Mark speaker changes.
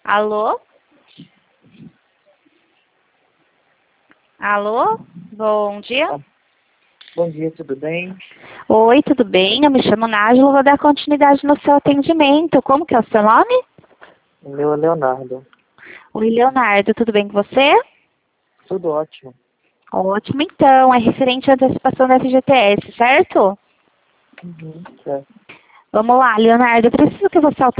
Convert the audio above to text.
Speaker 1: Alô? Alô? Bom dia.
Speaker 2: Bom dia, tudo bem?
Speaker 1: Oi, tudo bem? Eu me chamo Nájila, vou dar continuidade no seu atendimento. Como que é o seu nome?
Speaker 2: O meu é Leonardo.
Speaker 1: Oi, Leonardo, tudo bem com você?
Speaker 2: Tudo ótimo.
Speaker 1: Ótimo, então. É referente à antecipação da FGTS, certo?
Speaker 2: Certo.
Speaker 1: Vamos lá, Leonardo. Eu preciso que você